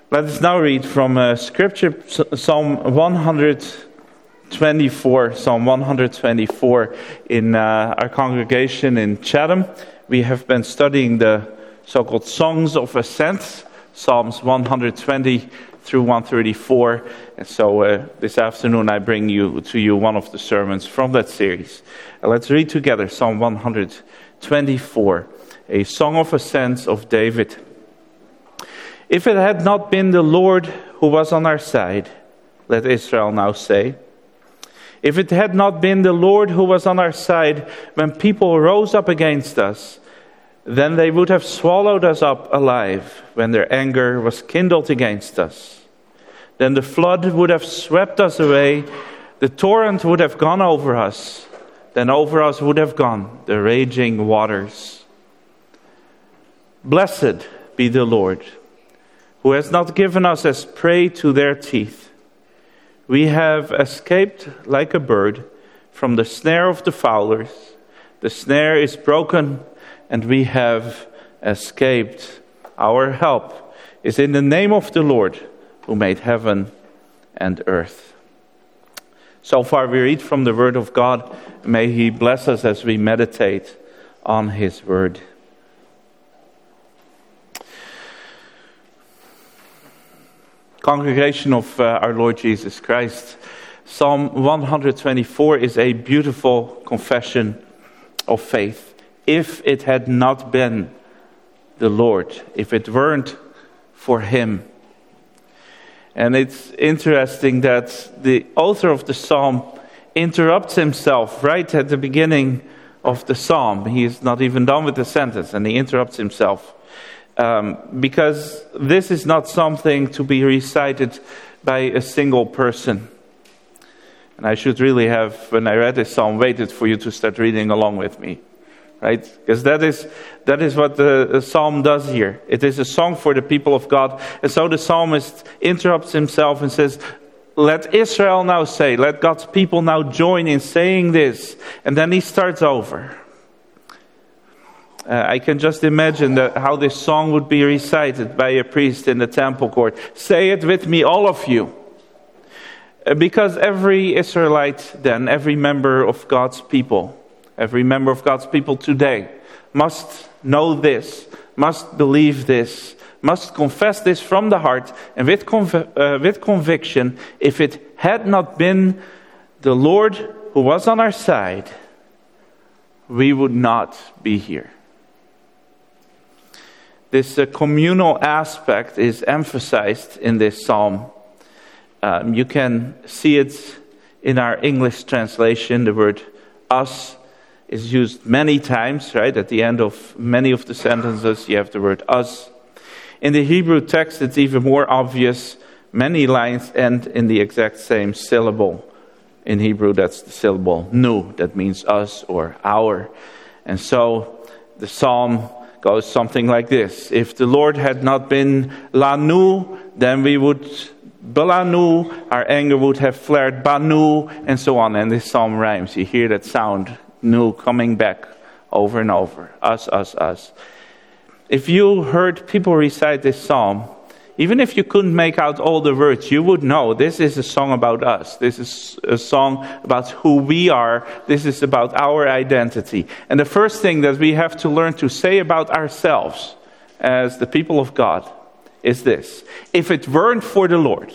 Let us now read from Scripture, Psalm 124. Psalm 124 in our congregation in Chatham. We have been studying the so-called Songs of Ascent, Psalms 120 through 134. And so this afternoon I bring to you one of the sermons from that series. Let's read together Psalm 124, a Song of Ascent of David. If it had not been the Lord who was on our side, let Israel now say. If it had not been the Lord who was on our side when people rose up against us, then they would have swallowed us up alive when their anger was kindled against us. Then the flood would have swept us away, the torrent would have gone over us, then over us would have gone the raging waters. Blessed be the Lord, who has not given us as prey to their teeth. We have escaped like a bird from the snare of the fowlers. The snare is broken, and we have escaped. Our help is in the name of the Lord, who made heaven and earth. So far we read from the Word of God. May He bless us as we meditate on His Word. Congregation of our Lord Jesus Christ, Psalm 124 is a beautiful confession of faith. If it had not been the Lord, if it weren't for Him. And it's interesting that the author of the psalm interrupts himself right at the beginning of the psalm. He is not even done with the sentence and he interrupts himself. Because this is not something to be recited by a single person. And I should really have, when I read this psalm, waited for you to start reading along with me. Right? Because that is what the psalm does here. It is a song for the people of God. And so the psalmist interrupts himself and says, let Israel now say, let God's people now join in saying this. And then he starts over. I can just imagine how this song would be recited by a priest in the temple court. Say it with me, all of you. Because every Israelite then, every member of God's people today must know this, must believe this, must confess this from the heart and with conviction. If it had not been the Lord who was on our side, we would not be here. This communal aspect is emphasized in this psalm. You can see it in our English translation. The word us is used many times, right? At the end of many of the sentences, you have the word us. In the Hebrew text, it's even more obvious. Many lines end in the exact same syllable. In Hebrew, that's the syllable nu. That means us or our. And so the psalm goes something like this. If the Lord had not been lanu, then we would belanu, our anger would have flared banu, and so on. And this psalm rhymes. You hear that sound, nu, coming back over and over. Us, us, us. If you heard people recite this psalm, even if you couldn't make out all the words, you would know this is a song about us. This is a song about who we are. This is about our identity. And the first thing that we have to learn to say about ourselves as the people of God is this. If it weren't for the Lord.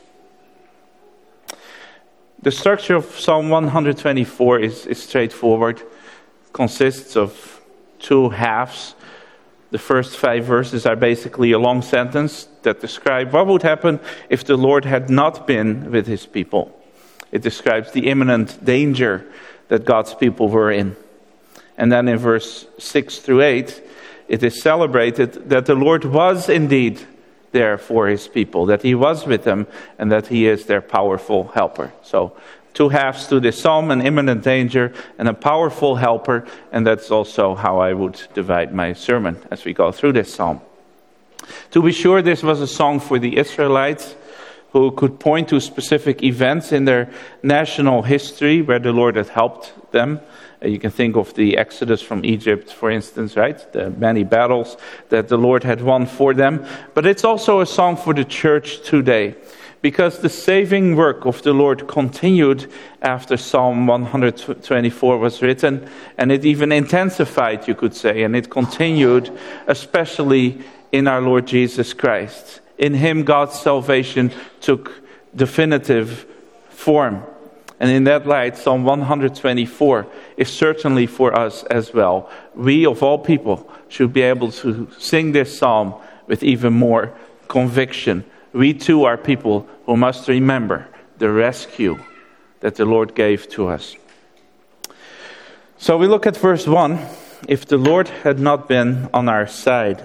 The structure of Psalm 124 is straightforward. It consists of two halves. The first 5 verses are basically a long sentence that describe what would happen if the Lord had not been with his people. It describes the imminent danger that God's people were in. And then in verse 6 through 8, it is celebrated that the Lord was indeed there for his people, that he was with them, and that he is their powerful helper. So, 2 halves to this psalm, an imminent danger and a powerful helper, and that's also how I would divide my sermon as we go through this psalm. To be sure, this was a song for the Israelites who could point to specific events in their national history where the Lord had helped them. You can think of the Exodus from Egypt, for instance, right? The many battles that the Lord had won for them. But it's also a song for the church today, because the saving work of the Lord continued after Psalm 124 was written, and it even intensified, you could say, and it continued especially in our Lord Jesus Christ. In him, God's salvation took definitive form. And in that light, Psalm 124 is certainly for us as well. We, of all people, should be able to sing this psalm with even more conviction. We too are people who must remember the rescue that the Lord gave to us. So we look at verse 1. If the Lord had not been on our side.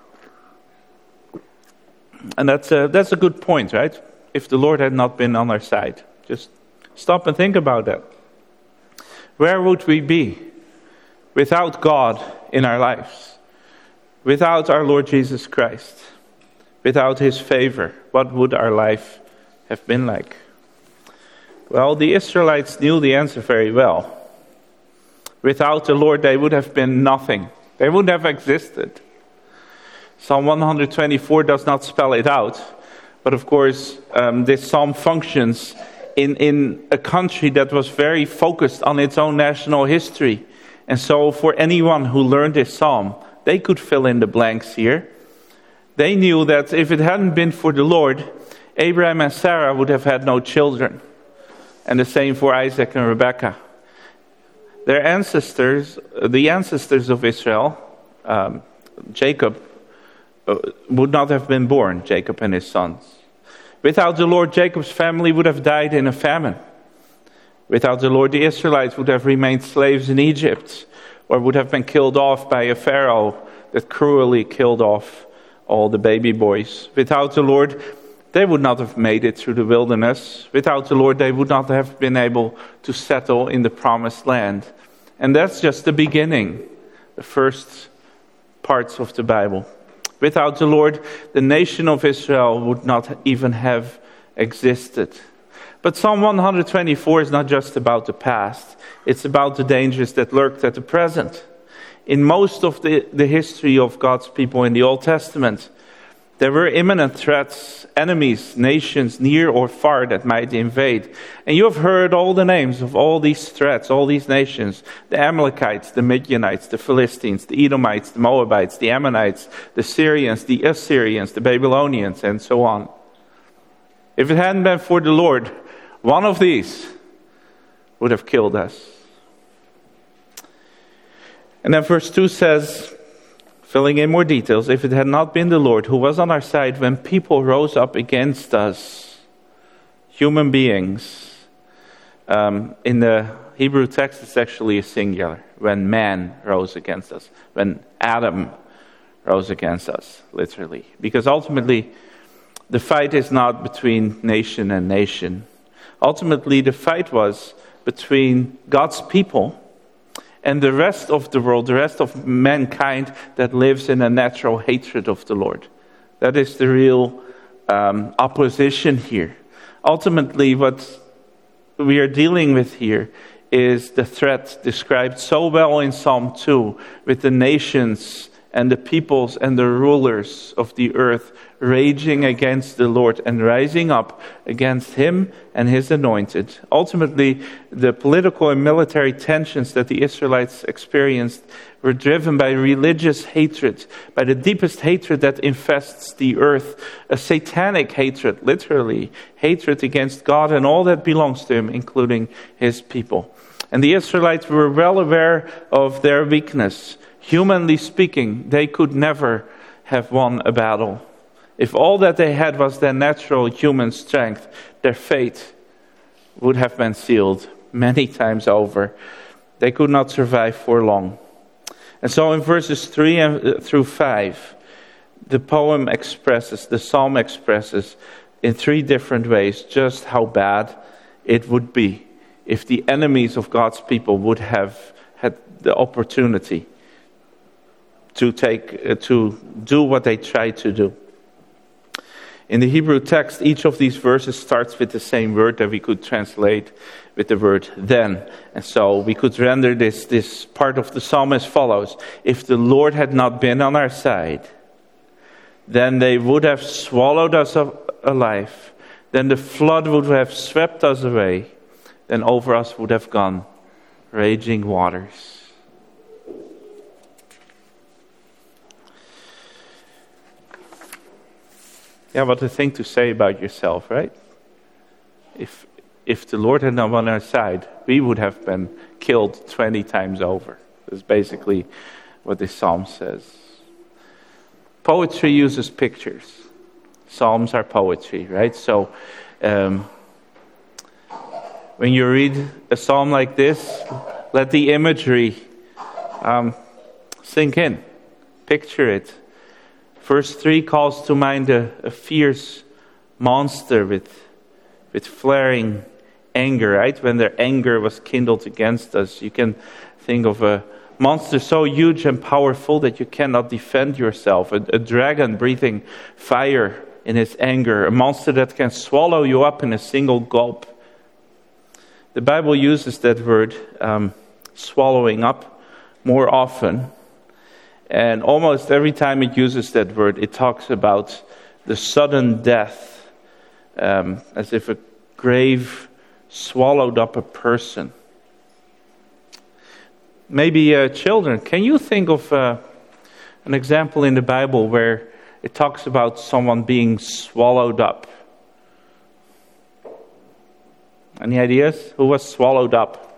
And that's a good point, right? If the Lord had not been on our side. Just stop and think about that. Where would we be without God in our lives? Without our Lord Jesus Christ? Without his favor, what would our life have been like? Well, the Israelites knew the answer very well. Without the Lord, they would have been nothing. They would have existed. Psalm 124 does not spell it out. But of course, this psalm functions in a country that was very focused on its own national history. And so for anyone who learned this psalm, they could fill in the blanks here. They knew that if it hadn't been for the Lord, Abraham and Sarah would have had no children. And the same for Isaac and Rebekah. Their ancestors, the ancestors of Israel, Jacob, would not have been born, Jacob and his sons. Without the Lord, Jacob's family would have died in a famine. Without the Lord, the Israelites would have remained slaves in Egypt, or would have been killed off by a Pharaoh that cruelly killed off all the baby boys. Without the Lord, they would not have made it through the wilderness. Without the Lord, they would not have been able to settle in the promised land. And that's just the beginning, the first parts of the Bible. Without the Lord, the nation of Israel would not even have existed. But Psalm 124 is not just about the past. It's about the dangers that lurked at the present. In most of the history of God's people in the Old Testament, there were imminent threats, enemies, nations near or far that might invade. And you have heard all the names of all these threats, all these nations. The Amalekites, the Midianites, the Philistines, the Edomites, the Moabites, the Ammonites, the Syrians, the Assyrians, the Babylonians, and so on. If it hadn't been for the Lord, one of these would have killed us. And then verse 2 says, filling in more details, if it had not been the Lord who was on our side when people rose up against us, human beings, in the Hebrew text it's actually a singular, when man rose against us, when Adam rose against us, literally. Because ultimately, the fight is not between nation and nation. Ultimately, the fight was between God's people and the rest of the world, the rest of mankind that lives in a natural hatred of the Lord. That is the real opposition here. Ultimately, what we are dealing with here is the threat described so well in Psalm 2 with the nations and the peoples and the rulers of the earth raging against the Lord and rising up against him and his anointed. Ultimately, the political and military tensions that the Israelites experienced were driven by religious hatred, by the deepest hatred that infests the earth, a satanic hatred, literally, hatred against God and all that belongs to him, including his people. And the Israelites were well aware of their weakness. Humanly speaking, they could never have won a battle. If all that they had was their natural human strength, their fate would have been sealed many times over. They could not survive for long. And so in verses 3 through 5, the psalm expresses in 3 different ways just how bad it would be if the enemies of God's people would have had the opportunity to do what they tried to do. In the Hebrew text, each of these verses starts with the same word that we could translate with the word then. And so we could render this part of the psalm as follows. If the Lord had not been on our side, then they would have swallowed us alive. Then the flood would have swept us away. Then over us would have gone raging waters. Yeah, what a thing to say about yourself, right? If the Lord had not been on our side, we would have been killed 20 times over. That's basically what this psalm says. Poetry uses pictures. Psalms are poetry, right? So when you read a psalm like this, let the imagery sink in. Picture it. Verse 3 calls to mind a fierce monster with flaring anger, right? When their anger was kindled against us, you can think of a monster so huge and powerful that you cannot defend yourself. A dragon breathing fire in his anger. A monster that can swallow you up in a single gulp. The Bible uses that word, swallowing up, more often. And almost every time it uses that word, it talks about the sudden death, as if a grave swallowed up a person. Maybe children, can you think of an example in the Bible where it talks about someone being swallowed up? Any ideas? Who was swallowed up?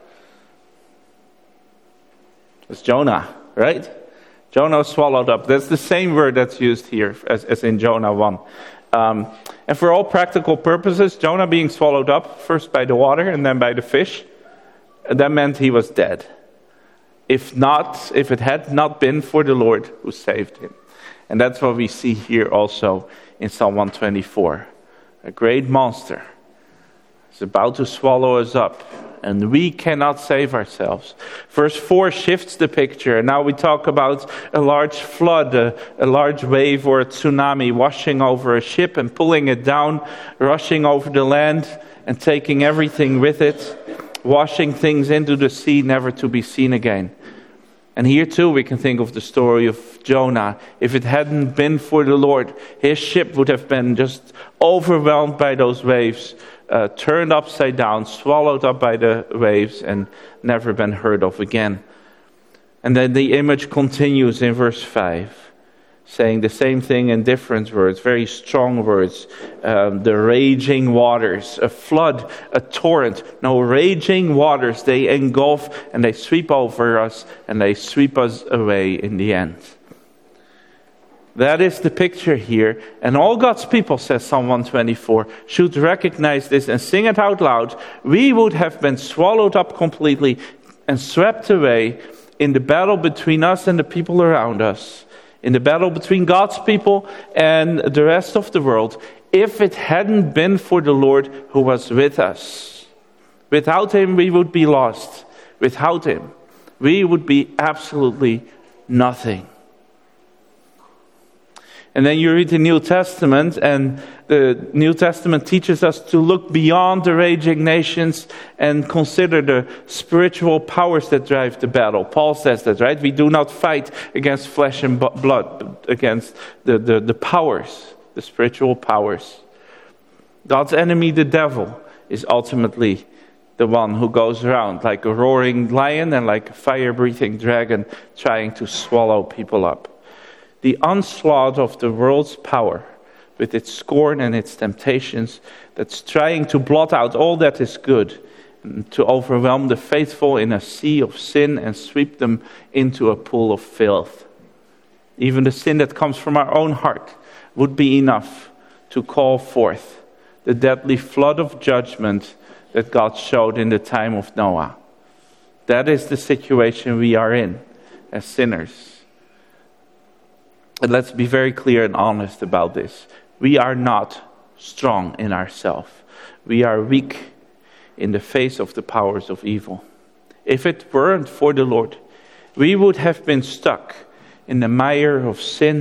It was Jonah, right? Jonah was swallowed up. That's the same word that's used here as in Jonah 1. And for all practical purposes, Jonah being swallowed up, first by the water and then by the fish, that meant he was dead. If it had not been for the Lord who saved him. And that's what we see here also in Psalm 124. A great monster is about to swallow us up. And we cannot save ourselves. Verse 4 shifts the picture. And now we talk about a large flood, a large wave or a tsunami washing over a ship and pulling it down, rushing over the land and taking everything with it, washing things into the sea, never to be seen again. And here too we can think of the story of Jonah. If it hadn't been for the Lord, his ship would have been just overwhelmed by those waves, turned upside down, swallowed up by the waves, and never been heard of again. And then the image continues in verse 5, saying the same thing in different words, very strong words. The raging waters, a flood, a torrent. No, raging waters, they engulf and they sweep over us and they sweep us away in the end. That is the picture here. And all God's people, says Psalm 124, should recognize this and sing it out loud. We would have been swallowed up completely and swept away in the battle between us and the people around us. In the battle between God's people and the rest of the world, if it hadn't been for the Lord who was with us. Without him, we would be lost. Without him, we would be absolutely nothing. And then you read the New Testament, and the New Testament teaches us to look beyond the raging nations and consider the spiritual powers that drive the battle. Paul says that, right? We do not fight against flesh and blood, but against the powers, the spiritual powers. God's enemy, the devil, is ultimately the one who goes around like a roaring lion and like a fire-breathing dragon trying to swallow people up. The onslaught of the world's power, with its scorn and its temptations, that's trying to blot out all that is good, and to overwhelm the faithful in a sea of sin and sweep them into a pool of filth. Even the sin that comes from our own heart would be enough to call forth the deadly flood of judgment that God showed in the time of Noah. That is the situation we are in as sinners. And let's be very clear and honest about this. We are not strong in ourselves. We are weak in the face of the powers of evil. If it weren't for the Lord, we would have been stuck in the mire of sin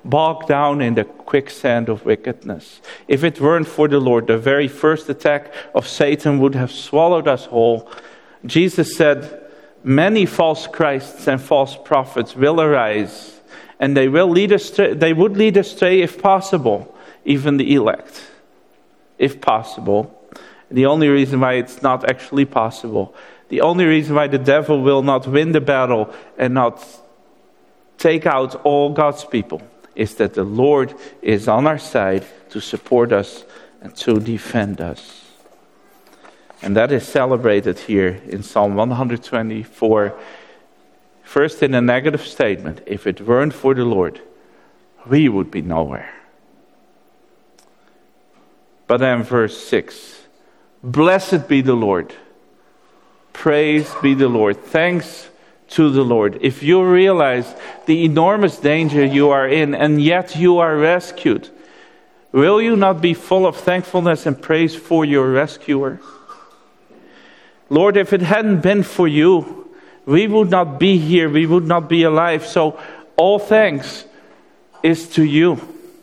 bogged down in the quicksand of wickedness. If it weren't for the Lord, the very first attack of Satan would have swallowed us whole. Jesus said, many false Christs and false prophets will arise, and they would lead astray if possible, even the elect. If possible. The only reason why it's not actually possible, the only reason why the devil will not win the battle and not take out all God's people, is that the Lord is on our side to support us and to defend us. And that is celebrated here in Psalm 124. First in a negative statement, if it weren't for the Lord, we would be nowhere. But then verse 6, blessed be the Lord. Praise be the Lord. Thanks to the Lord. If you realize the enormous danger you are in and yet you are rescued, will you not be full of thankfulness and praise for your rescuer? Lord, if it hadn't been for you, we would not be here, we would not be alive. So all thanks is to you.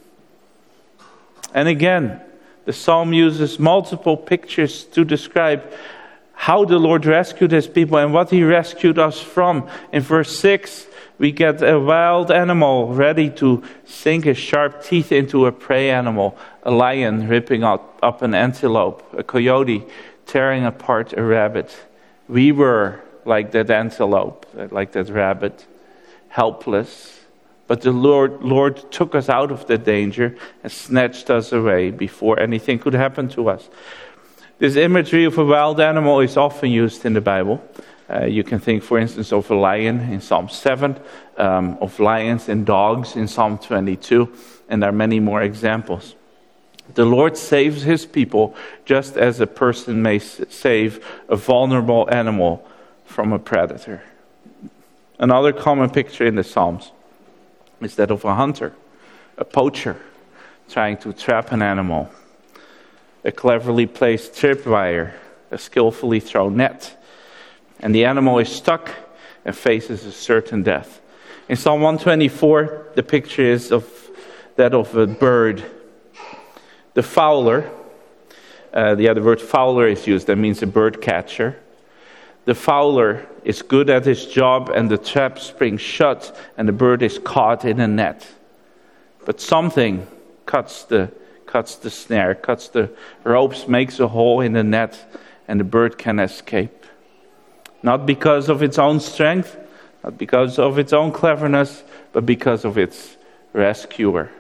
And again, the psalm uses multiple pictures to describe how the Lord rescued his people and what he rescued us from. In verse 6, we get a wild animal ready to sink his sharp teeth into a prey animal. A lion ripping up an antelope. A coyote tearing apart a rabbit. We were like that antelope, like that rabbit, helpless. But the Lord took us out of that danger and snatched us away before anything could happen to us. This imagery of a wild animal is often used in the Bible. You can think, for instance, of a lion in Psalm 7, of lions and dogs in Psalm 22, and there are many more examples. The Lord saves his people just as a person may save a vulnerable animal from a predator. Another common picture in the Psalms is that of a hunter, a poacher, trying to trap an animal. A cleverly placed tripwire, a skillfully thrown net, and the animal is stuck and faces a certain death. In Psalm 124, the picture is of that of a bird. The fowler, the other word fowler is used, that means a bird catcher. The fowler is good at his job and the trap springs shut and the bird is caught in a net. But something cuts the snare, cuts the ropes, makes a hole in the net, and the bird can escape. Not because of its own strength, not because of its own cleverness, but because of its rescuer.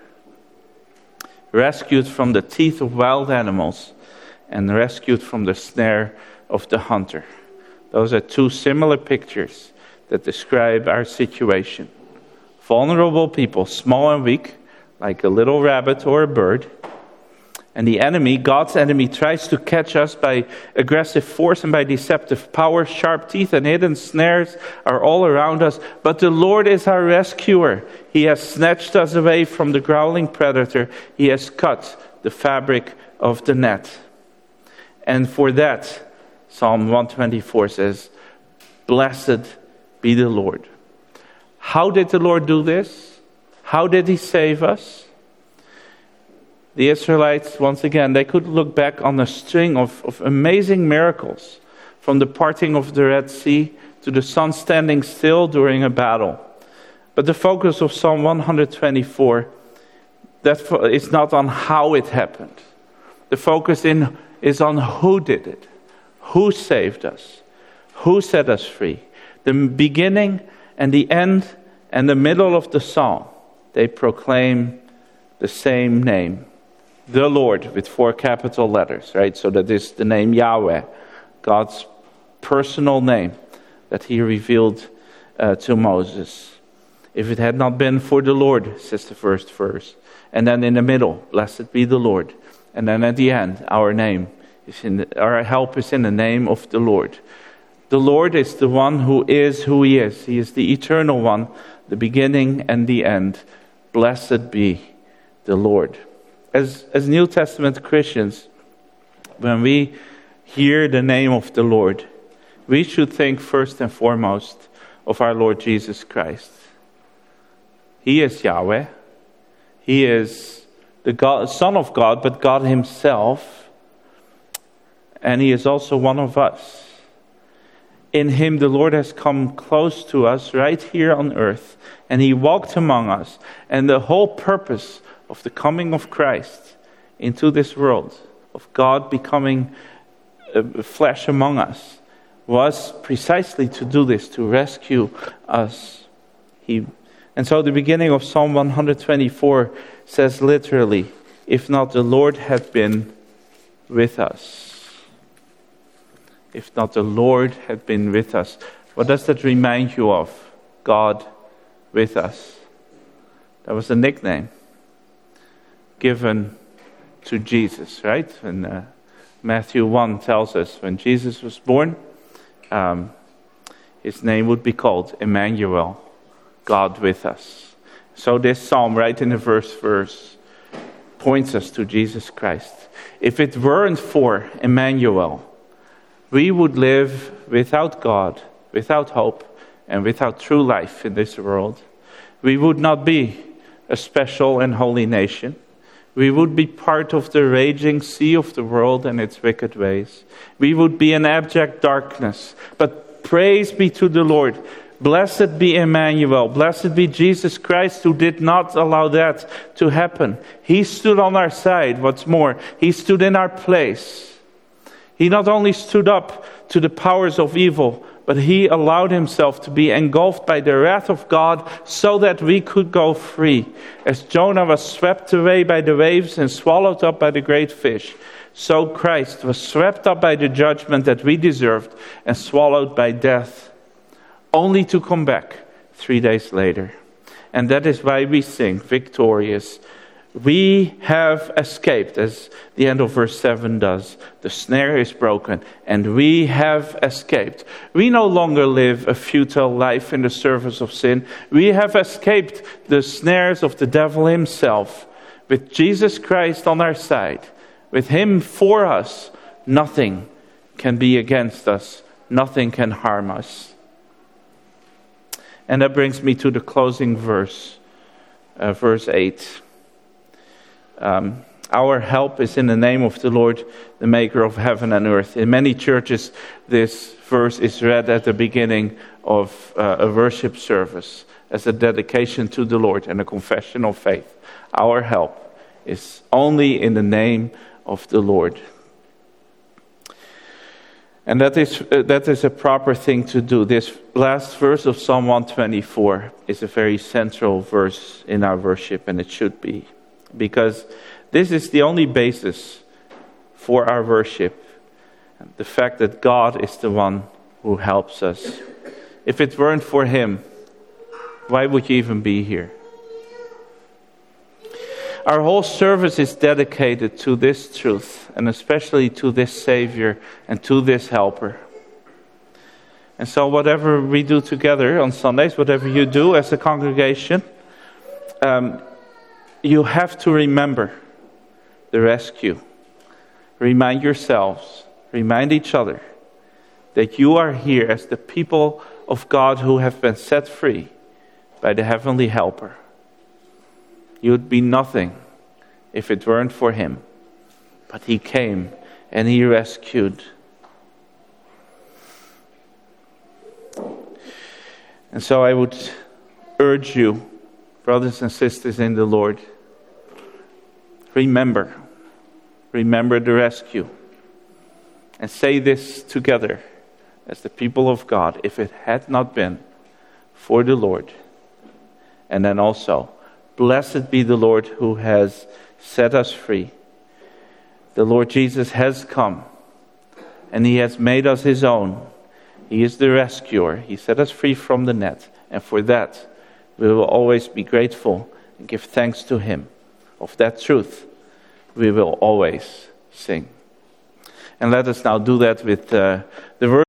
Rescued from the teeth of wild animals and rescued from the snare of the hunter. Those are two similar pictures that describe our situation. Vulnerable people, small and weak, like a little rabbit or a bird. And the enemy, God's enemy, tries to catch us by aggressive force and by deceptive power. Sharp teeth and hidden snares are all around us. But the Lord is our rescuer. He has snatched us away from the growling predator. He has cut the fabric of the net. And for that, Psalm 124 says, blessed be the Lord. How did the Lord do this? How did he save us? The Israelites, once again, they could look back on a string of amazing miracles, from the parting of the Red Sea to the sun standing still during a battle. But the focus of Psalm 124, that is not on how it happened. The focus is on who did it, who saved us, who set us free. The beginning and the end and the middle of the psalm, they proclaim the same name. The Lord, with 4 capital letters, right? So that is the name Yahweh, God's personal name that he revealed to Moses. If it had not been for the Lord, says the first verse. And then in the middle, blessed be the Lord. And then at the end, our help is in the name of the Lord. The Lord is the one who is who he is. He is the eternal one, the beginning and the end. Blessed be the Lord. As New Testament Christians, when we hear the name of the Lord, we should think first and foremost of our Lord Jesus Christ. He is Yahweh. He is the Son of God, but God himself. And he is also one of us. In him the Lord has come close to us right here on earth. And he walked among us. And the whole purpose of the coming of Christ into this world, of God becoming flesh among us, was precisely to do this, to rescue us. And so the beginning of Psalm 124 says literally, if not the Lord had been with us. If not the Lord had been with us. What does that remind you of? God with us. That was a nickname given to Jesus, right? And Matthew 1 tells us when Jesus was born, his name would be called Emmanuel, God with us. So this psalm, right in the first verse, points us to Jesus Christ. If it weren't for Emmanuel, we would live without God, without hope, and without true life in this world. We would not be a special and holy nation. We would be part of the raging sea of the world and its wicked ways. We would be in abject darkness. But praise be to the Lord. Blessed be Emmanuel. Blessed be Jesus Christ, who did not allow that to happen. He stood on our side. What's more, he stood in our place. He not only stood up to the powers of evil, but he allowed himself to be engulfed by the wrath of God so that we could go free. As Jonah was swept away by the waves and swallowed up by the great fish, so Christ was swept up by the judgment that we deserved and swallowed by death, only to come back 3 days later. And that is why we sing, victorious. We have escaped, as the end of verse 7 does. The snare is broken, and we have escaped. We no longer live a futile life in the service of sin. We have escaped the snares of the devil himself. With Jesus Christ on our side, with him for us, nothing can be against us. Nothing can harm us. And that brings me to the closing verse, verse 8. Our help is in the name of the Lord, the maker of heaven and earth. In many churches, this verse is read at the beginning of a worship service as a dedication to the Lord and a confession of faith. Our help is only in the name of the Lord. And that is a proper thing to do. This last verse of Psalm 124 is a very central verse in our worship, and it should be. Because this is the only basis for our worship. The fact that God is the one who helps us. If it weren't for him, why would you even be here? Our whole service is dedicated to this truth, and especially to this Savior and to this Helper. And so whatever we do together on Sundays, whatever you do as a congregation, you have to remember the rescue. Remind yourselves, remind each other that you are here as the people of God who have been set free by the Heavenly Helper. You would be nothing if it weren't for him. But he came and he rescued. And so I would urge you, brothers and sisters in the Lord, remember the rescue. And say this together as the people of God, if it had not been for the Lord. And then also, blessed be the Lord who has set us free. The Lord Jesus has come and he has made us his own. He is the rescuer. He set us free from the net. And for that, we will always be grateful and give thanks to him. Of that truth, we will always sing. And let us now do that with the verse.